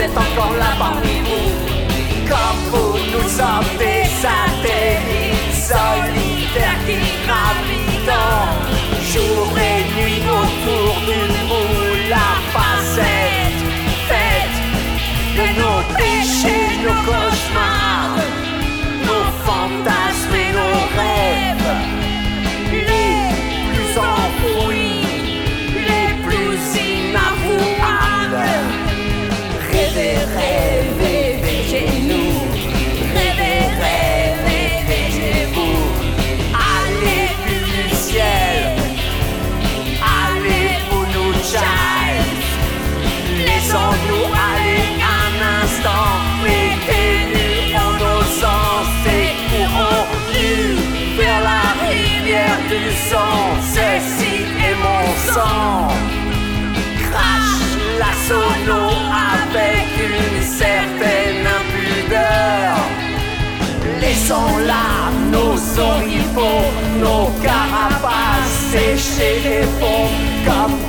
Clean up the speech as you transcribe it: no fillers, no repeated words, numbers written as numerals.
êtes encore là parmi vous. Comme vous, nous sommes des satellites solitaires qui gravitent jour et nuit autour d'une boule. La facette faite de nos péchés, nos cauchemars, nos fantasmes et nos rêves, les plus enfouis, les plus inavouables. Rêvez, rêvez, chez nous. Rêvez, rêvez, chez vous. Allez, plus du ciel. Allez, vous nous child. Laissons-nous aller un instant. Mettez-nous en nos sens et courons nus vers la rivière du sang. Ceci est mon sang. Crache la sono avec une certaine impudeur. Laissons là nos oripeaux, nos carapaces sécher les fonds comme